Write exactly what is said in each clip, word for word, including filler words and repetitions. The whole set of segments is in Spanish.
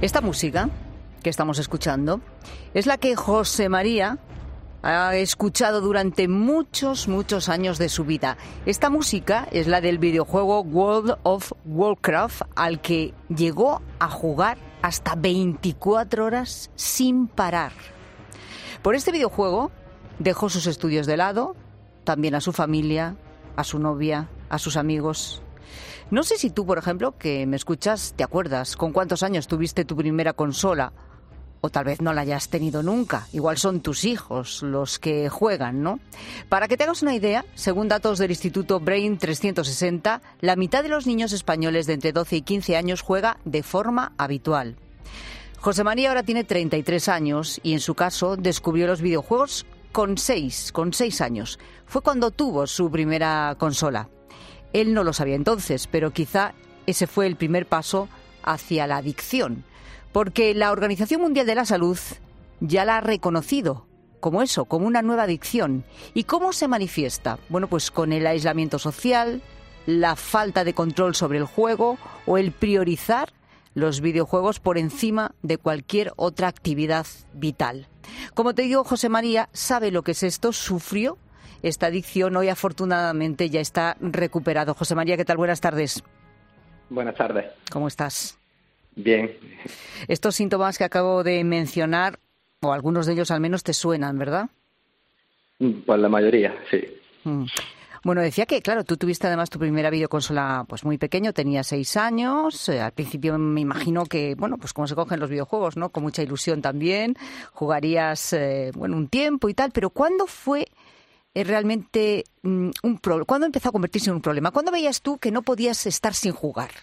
Esta música que estamos escuchando es la que José María ha escuchado durante muchos, muchos años de su vida. Esta música es la del videojuego World of Warcraft, al que llegó a jugar hasta veinticuatro horas sin parar. Por este videojuego dejó sus estudios de lado, también a su familia, a su novia, a sus amigos. No sé si tú, por ejemplo, que me escuchas, te acuerdas con cuántos años tuviste tu primera consola, o tal vez no la hayas tenido nunca. Igual son tus hijos los que juegan, ¿no? Para que te hagas una idea, según datos del Instituto Brain trescientos sesenta, la mitad de los niños españoles de entre doce y quince años juega de forma habitual. José María ahora tiene treinta y tres años y en su caso descubrió los videojuegos con seis, con seis años. Fue cuando tuvo su primera consola. Él no lo sabía entonces, pero quizá ese fue el primer paso hacia la adicción, porque la Organización Mundial de la Salud ya la ha reconocido como eso, como una nueva adicción. ¿Y cómo se manifiesta? Bueno, pues con el aislamiento social, la falta de control sobre el juego o el priorizar los videojuegos por encima de cualquier otra actividad vital. Como te digo, José María sabe lo que es esto, sufrió esta adicción, hoy afortunadamente ya está recuperado. José María, ¿qué tal? Buenas tardes. Buenas tardes. ¿Cómo estás? Bien. Estos síntomas que acabo de mencionar, o algunos de ellos al menos, te suenan, ¿verdad? Pues la mayoría, sí. Mm. Bueno, decía que, claro, tú tuviste además tu primera videoconsola pues muy pequeño, tenías seis años. Eh, al principio me imagino que, bueno, pues como se cogen los videojuegos, ¿no? Con mucha ilusión también. Jugarías, eh, bueno, un tiempo y tal. Pero ¿cuándo fue eh, realmente mm, un problema? ¿Cuándo empezó a convertirse en un problema? ¿Cuándo veías tú que no podías estar sin jugar?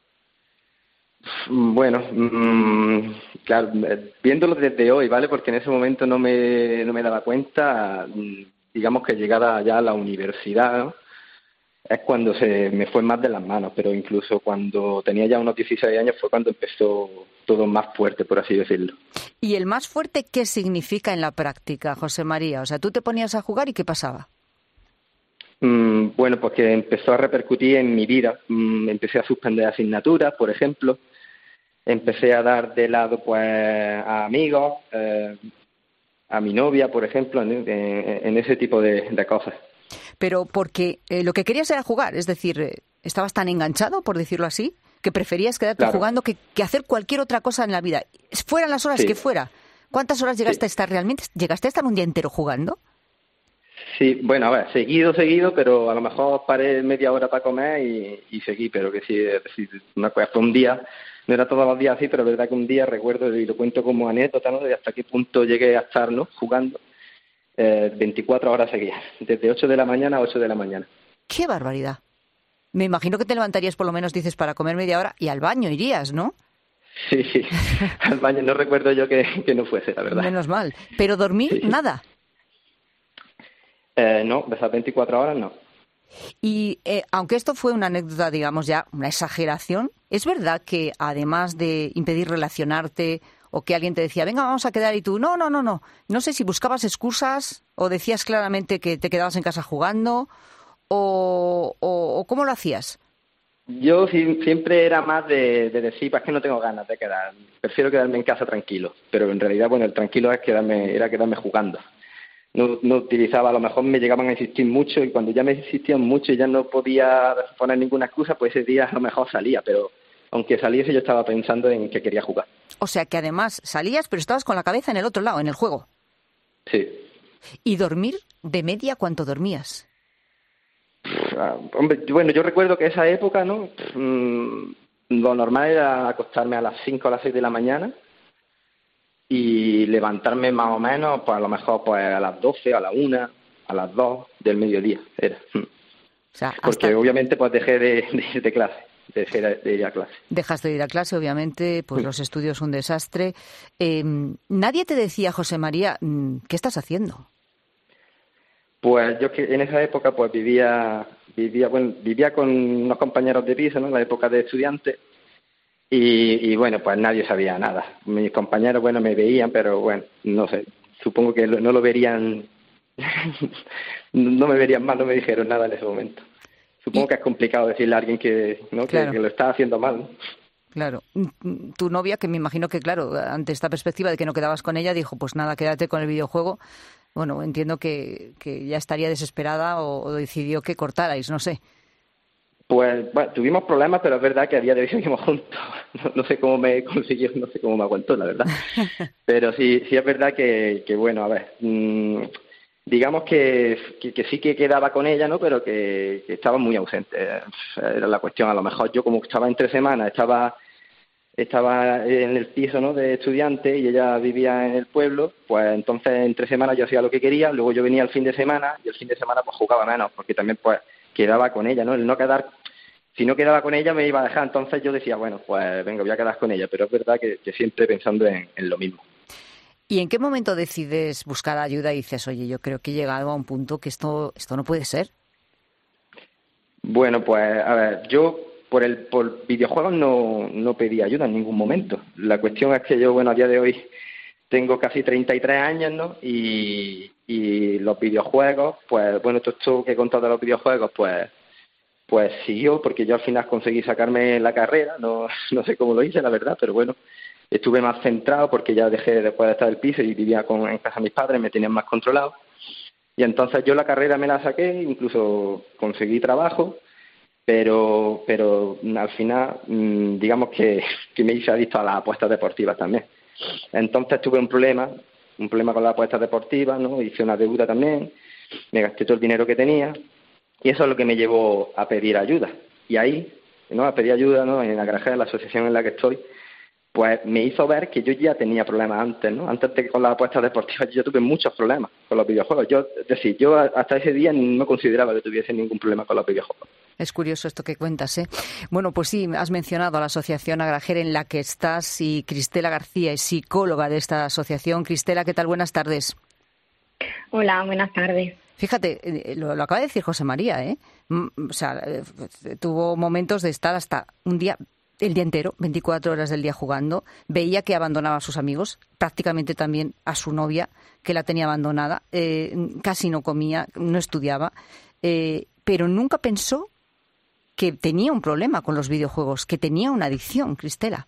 Bueno, mmm, claro, viéndolo desde hoy, ¿vale? Porque en ese momento no me, no me daba cuenta, digamos que llegada ya a la universidad, ¿no? Es cuando se me fue más de las manos, pero incluso cuando tenía ya unos dieciséis años fue cuando empezó todo más fuerte, por así decirlo. ¿Y el más fuerte qué significa en la práctica, José María? O sea, tú te ponías a jugar y ¿qué pasaba? Mm, bueno, pues que empezó a repercutir en mi vida. Mm, empecé a suspender asignaturas, por ejemplo. Empecé a dar de lado pues a amigos, eh, a mi novia, por ejemplo, en, en, en ese tipo de, de cosas. Pero porque eh, lo que querías era jugar, es decir, eh, estabas tan enganchado, por decirlo así, que preferías quedarte Claro. jugando que, que hacer cualquier otra cosa en la vida. Fueran las horas Sí. que fuera. ¿Cuántas horas llegaste Sí. a estar realmente? ¿Llegaste a estar un día entero jugando? Sí, bueno, a ver, seguido, seguido, pero a lo mejor paré media hora para comer y, y seguí, pero que sí, es decir, una cosa fue un día, no era todos los días así, pero es verdad que un día recuerdo y lo cuento como anécdota, ¿no?, de hasta qué punto llegué a estar, ¿no?, jugando eh, veinticuatro horas seguidas, desde ocho de la mañana a ocho de la mañana. ¡Qué barbaridad! Me imagino que te levantarías por lo menos, dices, para comer media hora y al baño irías, ¿no? Sí, sí, al baño no recuerdo yo que, que no fuese, la verdad. Menos mal. Pero dormir, Sí. nada. Eh, no, de esas veinticuatro horas no. Y eh, aunque esto fue una anécdota, digamos ya, una exageración, ¿es verdad que además de impedir relacionarte o que alguien te decía, venga, vamos a quedar y tú, no, no, no, no, no sé si buscabas excusas o decías claramente que te quedabas en casa jugando o, o, o cómo lo hacías? Yo sí, siempre era más de, de decir, pues que no tengo ganas de quedar, prefiero quedarme en casa tranquilo, pero en realidad, bueno, el tranquilo es quedarme, era quedarme jugando. No, no utilizaba, a lo mejor me llegaban a insistir mucho y cuando ya me insistían mucho y ya no podía poner ninguna excusa, pues ese día a lo mejor salía, pero aunque saliese yo estaba pensando en que quería jugar. O sea que además salías pero estabas con la cabeza en el otro lado, en el juego. Sí. ¿Y dormir de media cuánto dormías? Ah, hombre, bueno, yo recuerdo que esa época, ¿no? Mm, lo normal era acostarme a las cinco o a las seis de la mañana y levantarme más o menos, pues a lo mejor pues a las doce, a la una, a las dos del mediodía, era. O sea, hasta... Porque obviamente pues dejé de, de ir de clase, dejé de ir a clase. Dejaste de ir a clase, obviamente, pues Sí. los estudios un desastre. Eh, nadie te decía, José María, ¿qué estás haciendo? Pues yo que en esa época pues vivía, vivía, bueno, vivía con unos compañeros de piso, ¿no?, en la época de estudiante. Y, y bueno, pues nadie sabía nada. Mis compañeros, bueno, me veían, pero bueno, no sé, supongo que no lo verían, no me verían mal, no me dijeron nada en ese momento. Supongo Y... que es complicado decirle a alguien que, ¿no?, Claro. que, que lo está haciendo mal, ¿no? Claro. Tu novia, que me imagino que, claro, ante esta perspectiva de que no quedabas con ella, dijo, pues nada, quédate con el videojuego. Bueno, entiendo que, que ya estaría desesperada o, o decidió que cortarais, no sé. Pues bueno, tuvimos problemas, pero es verdad que a día de hoy seguimos juntos. No, no sé cómo me consiguió, no sé cómo me aguantó, la verdad. Pero sí, sí es verdad que, que bueno, a ver, mmm, digamos que, que, que sí que quedaba con ella, ¿no? Pero que, que estaba muy ausente. Era la cuestión. A lo mejor yo, como estaba entre semanas, estaba estaba en el piso, ¿no?, de estudiante, y ella vivía en el pueblo, pues entonces entre semanas yo hacía lo que quería, luego yo venía el fin de semana y el fin de semana pues jugaba menos, porque también pues quedaba con ella, ¿no? El no quedar, si no quedaba con ella me iba a dejar, entonces yo decía, bueno, pues venga, voy a quedar con ella, pero es verdad que, que siempre pensando en, en lo mismo. ¿Y en qué momento decides buscar ayuda y dices, oye, yo creo que he llegado a un punto que esto, esto no puede ser? Bueno, pues a ver, yo por el por videojuegos no, no pedí ayuda en ningún momento. La cuestión es que yo, bueno, a día de hoy tengo casi treinta y tres años, ¿no? Y, y los videojuegos, pues bueno, todo esto que he contado de los videojuegos, pues pues siguió, porque yo al final conseguí sacarme la carrera, no, no sé cómo lo hice, la verdad, pero bueno, estuve más centrado porque ya dejé después de estar en el piso y vivía con, en casa de mis padres, me tenían más controlado. Y entonces yo la carrera me la saqué, incluso conseguí trabajo, pero pero al final digamos que, que me hice adicto a las apuestas deportivas también. Entonces tuve un problema, un problema con las apuestas deportivas, ¿no? Hice una deuda también, me gasté todo el dinero que tenía y eso es lo que me llevó a pedir ayuda. Y ahí, ¿no?, a pedir ayuda, ¿no?, en la Grajera, la asociación en la que estoy, pues me hizo ver que yo ya tenía problemas antes, ¿no? Antes de que con las apuestas deportivas yo tuve muchos problemas con los videojuegos. Yo, es decir, yo hasta ese día no consideraba que tuviese ningún problema con los videojuegos. Es curioso esto que cuentas, ¿eh? Bueno, pues sí, has mencionado a la Asociación Agrajera en la que estás y Cristela García es psicóloga de esta asociación. Cristela, ¿qué tal? Buenas tardes. Hola, buenas tardes. Fíjate, lo, lo acaba de decir José María, ¿eh? O sea, tuvo momentos de estar hasta un día, el día entero, veinticuatro horas del día jugando. Veía que abandonaba a sus amigos, prácticamente también a su novia, que la tenía abandonada. Eh, casi no comía, no estudiaba, eh, pero nunca pensó que tenía un problema con los videojuegos, que tenía una adicción, Cristela.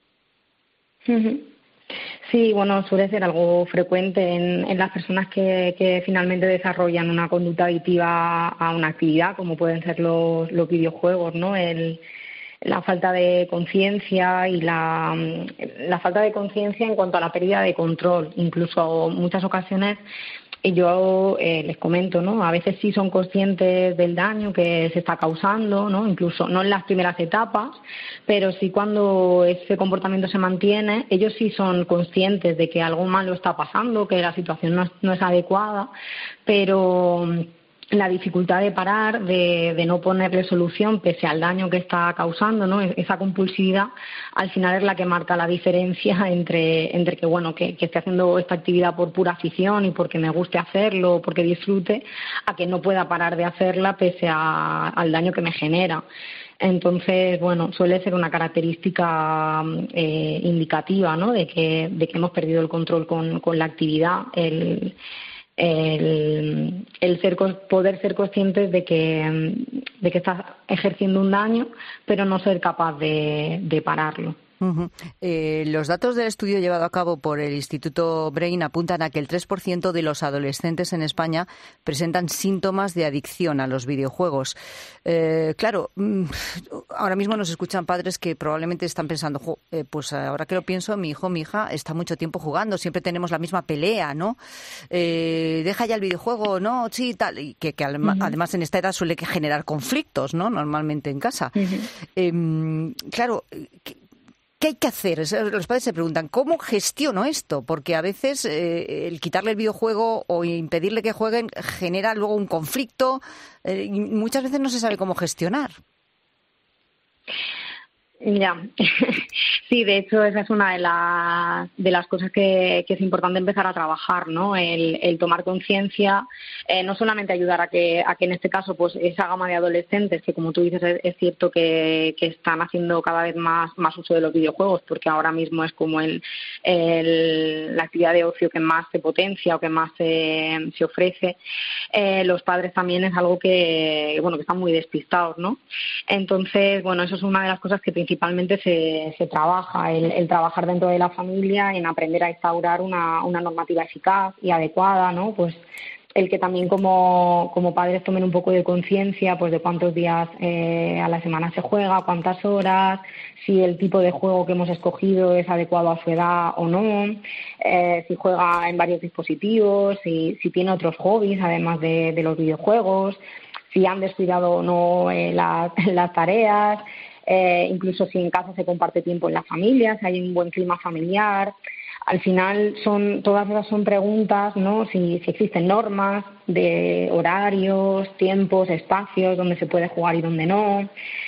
Sí, bueno, suele ser algo frecuente en, en las personas que, que finalmente desarrollan una conducta adictiva a una actividad, como pueden ser los, los videojuegos, ¿no? El, la falta de conciencia y la, la falta de conciencia en cuanto a la pérdida de control. Incluso en muchas ocasiones yo eh, les comento, ¿no? A veces sí son conscientes del daño que se está causando, ¿no? Incluso no en las primeras etapas, pero sí cuando ese comportamiento se mantiene, ellos sí son conscientes de que algo malo está pasando, que la situación no es, no es adecuada, pero la dificultad de parar, de, de no ponerle solución pese al daño que está causando, ¿no? Esa compulsividad al final es la que marca la diferencia entre, entre que, bueno, que, que esté haciendo esta actividad por pura afición y porque me guste hacerlo, porque disfrute, a que no pueda parar de hacerla pese a, al daño que me genera. Entonces, bueno, suele ser una característica eh, indicativa, ¿no?, de que, de que hemos perdido el control con, con la actividad, el El, el ser poder ser conscientes de que de que estás ejerciendo un daño, pero no ser capaz de, de pararlo. Uh-huh. Eh, los datos del estudio llevado a cabo por el Instituto Brain apuntan a que el tres por ciento de los adolescentes en España presentan síntomas de adicción a los videojuegos. Eh, claro, ahora mismo nos escuchan padres que probablemente están pensando, eh, pues ahora que lo pienso, mi hijo, mi hija está mucho tiempo jugando, siempre tenemos la misma pelea, ¿no? Eh, deja ya el videojuego, ¿no? Sí, tal, y que, que uh-huh. además en esta edad suele generar conflictos, ¿no?, normalmente en casa. Uh-huh. Eh, claro, que, ¿qué hay que hacer? Los padres se preguntan, ¿cómo gestiono esto? Porque a veces eh, el quitarle el videojuego o impedirle que jueguen genera luego un conflicto eh, y muchas veces no se sabe cómo gestionar. Ya, sí, de hecho esa es una de las de las cosas que, que es importante empezar a trabajar, ¿no? El, el tomar conciencia, eh, no solamente ayudar a que a que en este caso pues esa gama de adolescentes que, como tú dices, es, es cierto que, que están haciendo cada vez más más uso de los videojuegos, porque ahora mismo es como el, el la actividad de ocio que más se potencia o que más se, se ofrece. Eh, los padres también es algo que bueno que están muy despistados, ¿no? Entonces, bueno, eso es una de las cosas que principalmente principalmente se, se trabaja, el, el trabajar dentro de la familia, en aprender a instaurar una, una normativa eficaz y adecuada, ¿no? Pues el que también como, como padres tomen un poco de conciencia pues de cuántos días eh, a la semana se juega, cuántas horas, si el tipo de juego que hemos escogido es adecuado a su edad o no, eh, si juega en varios dispositivos, si, si tiene otros hobbies además de, de los videojuegos, si han descuidado o no eh, las, las tareas, eh, incluso si en casa se comparte tiempo en la familia, si hay un buen clima familiar. Al final son todas esas son preguntas, ¿no? Si, si existen normas de horarios, tiempos, espacios donde se puede jugar y donde no.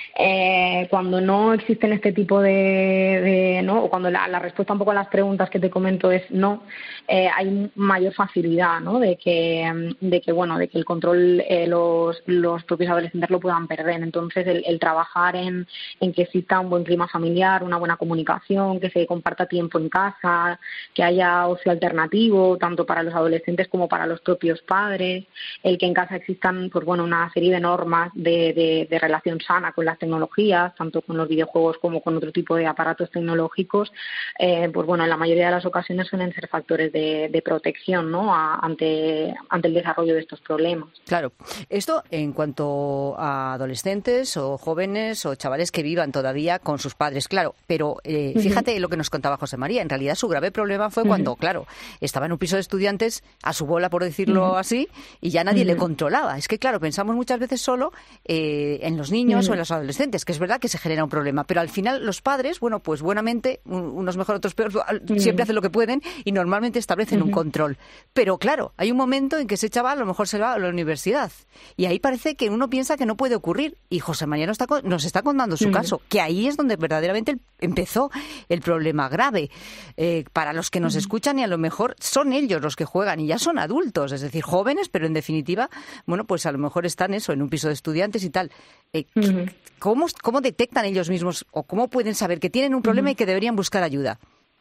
Eh, cuando no existen este tipo de, de no, o cuando la, la respuesta un poco a las preguntas que te comento es no, eh, hay mayor facilidad, ¿no? De que, de que bueno, de que el control eh, los, los propios adolescentes lo puedan perder. Entonces, el, el trabajar en, en que exista un buen clima familiar, una buena comunicación, que se comparta tiempo en casa, que haya ocio alternativo, tanto para los adolescentes como para los propios padres, el que en casa existan, pues bueno, una serie de normas de, de, de relación sana con las tecnologías, tanto con los videojuegos como con otro tipo de aparatos tecnológicos, eh, pues bueno, en la mayoría de las ocasiones suelen ser factores de, de protección, ¿no? A, ante, ante el desarrollo de estos problemas. Claro. Esto en cuanto a adolescentes o jóvenes o chavales que vivan todavía con sus padres, claro, pero eh, fíjate uh-huh. lo que nos contaba José María, en realidad su grave problema fue uh-huh. cuando, claro, estaba en un piso de estudiantes a su bola, por decirlo uh-huh. así, y ya nadie uh-huh. le controlaba. Es que, claro, pensamos muchas veces solo eh, en los niños uh-huh. o en los adolescentes, que es verdad que se genera un problema, pero al final los padres, bueno, pues buenamente, unos mejor, otros peor, siempre hacen lo que pueden y normalmente establecen uh-huh. un control. Pero claro, hay un momento en que ese chaval a lo mejor se va a la universidad y ahí parece que uno piensa que no puede ocurrir y José María nos está, nos está contando su uh-huh. caso, que ahí es donde verdaderamente empezó el problema grave. Eh, para los que nos uh-huh. escuchan y a lo mejor son ellos los que juegan y ya son adultos, es decir, jóvenes, pero en definitiva, bueno, pues a lo mejor están eso, en un piso de estudiantes y tal. Eh, uh-huh. ¿Cómo, ¿Cómo detectan ellos mismos o cómo pueden saber que tienen un problema uh-huh. y que deberían buscar ayuda?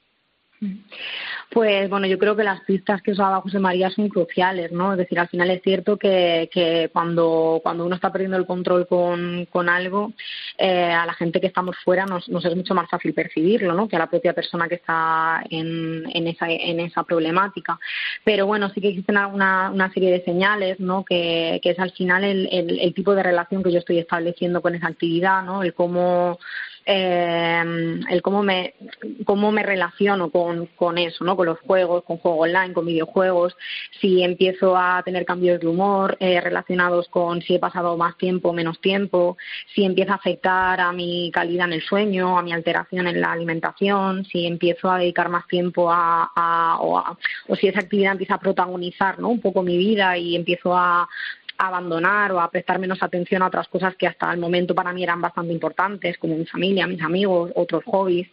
Pues bueno, yo creo que las pistas que usaba José María son cruciales, ¿no? Es decir, al final es cierto que, que cuando, cuando uno está perdiendo el control con, con algo, eh, a la gente que estamos fuera nos, nos es mucho más fácil percibirlo, ¿no? Que a la propia persona que está en, en, esa, en esa problemática. Pero bueno, sí que existen una, una serie de señales, ¿no? Que, que es al final el, el, el tipo de relación que yo estoy estableciendo con esa actividad, ¿no? El cómo... Eh, el cómo me cómo me relaciono con, con eso, ¿no? Con los juegos, con juego online, con videojuegos, si empiezo a tener cambios de humor eh, relacionados con si he pasado más tiempo o menos tiempo, si empieza a afectar a mi calidad en el sueño, a mi alteración en la alimentación, si empiezo a dedicar más tiempo a, a, o, a o si esa actividad empieza a protagonizar, ¿no? Un poco mi vida y empiezo a abandonar o a prestar menos atención a otras cosas que hasta el momento para mí eran bastante importantes, como mi familia, mis amigos, otros hobbies,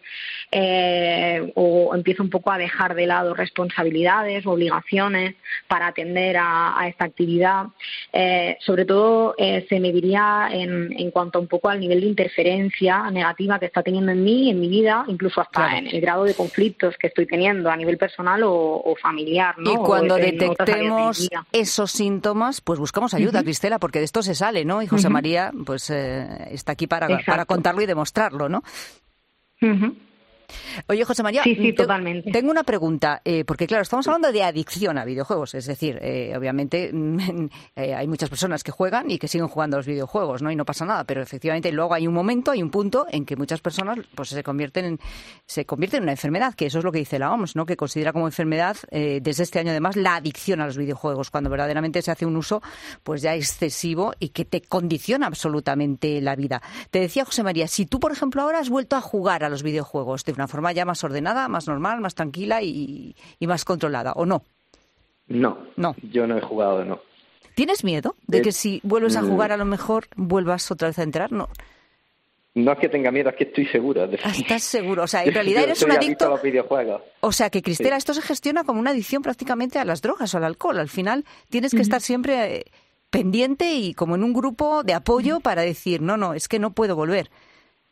eh, o empiezo un poco a dejar de lado responsabilidades, obligaciones para atender a, a esta actividad. Eh, sobre todo eh, se mediría en, en cuanto un poco al nivel de interferencia negativa que está teniendo en mí, en mi vida, incluso hasta claro. en el grado de conflictos que estoy teniendo a nivel personal o, o familiar, ¿no? Y cuando o detectemos esos síntomas, pues buscamos ayuda, uh-huh. Cristela, porque de esto se sale, ¿no? Y José uh-huh. María pues eh, está aquí para, para contarlo y demostrarlo, ¿no? Uh-huh. Oye, José María, sí, sí, te, totalmente. tengo una pregunta, eh, porque claro, estamos hablando de adicción a videojuegos, es decir, eh, obviamente eh, hay muchas personas que juegan y que siguen jugando a los videojuegos, ¿no? Y no pasa nada, pero efectivamente luego hay un momento, hay un punto en que muchas personas pues se convierten en, se convierten en una enfermedad, que eso es lo que dice la O M S, ¿no? Que considera como enfermedad eh, desde este año además la adicción a los videojuegos, cuando verdaderamente se hace un uso pues ya excesivo y que te condiciona absolutamente la vida. Te decía, José María, si tú, por ejemplo, ahora has vuelto a jugar a los videojuegos de una forma ya más ordenada, más normal, más tranquila y, y más controlada, ¿o no? No, no, yo no he jugado, no. ¿Tienes miedo de eh, que si vuelves a jugar a lo mejor vuelvas otra vez a entrar? No. No es que tenga miedo, es que estoy seguro. De... ¿Estás seguro? O sea, en realidad eres un adicto... a los videojuegos. O sea, que Cristela, sí. esto se gestiona como una adicción prácticamente a las drogas o al alcohol. Al final tienes que uh-huh. estar siempre eh, pendiente y como en un grupo de apoyo uh-huh. para decir, no, no, es que no puedo volver.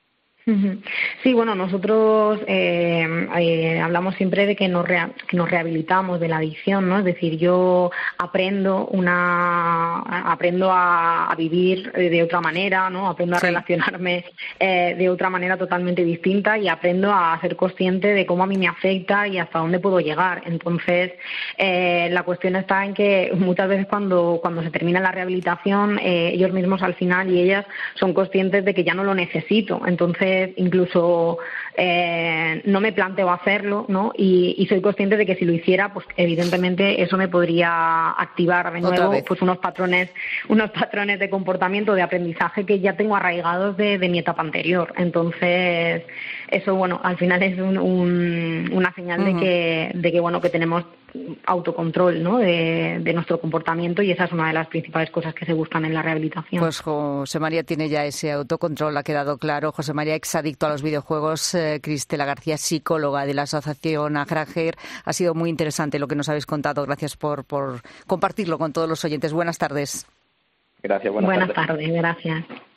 Sí, bueno, nosotros eh, eh, hablamos siempre de que nos, rea- que nos rehabilitamos de la adicción, ¿no? Es decir, yo aprendo una aprendo a, a vivir de otra manera, ¿no? Aprendo a Sí. relacionarme eh, de otra manera totalmente distinta y aprendo a ser consciente de cómo a mí me afecta y hasta dónde puedo llegar. Entonces, eh, la cuestión está en que muchas veces cuando cuando se termina la rehabilitación, eh, ellos mismos al final y ellas son conscientes de que ya no lo necesito. Entonces, incluso eh, no me planteo hacerlo, ¿no? Y, y soy consciente de que si lo hiciera, pues evidentemente eso me podría activar de nuevo pues unos patrones, unos patrones de comportamiento, de aprendizaje que ya tengo arraigados de, de mi etapa anterior. Entonces, eso, bueno, al final es un, un, una señal uh-huh. de que, de que, bueno, que tenemos autocontrol, ¿no? de, de nuestro comportamiento, y esa es una de las principales cosas que se buscan en la rehabilitación. Pues José María tiene ya ese autocontrol, ha quedado claro. José María, exadicto a los videojuegos. eh, Cristela García, psicóloga de la asociación Agrager. Ha sido muy interesante lo que nos habéis contado. Gracias por, por compartirlo con todos los oyentes. Buenas tardes. Gracias, buenas, buenas tardes. tardes, gracias.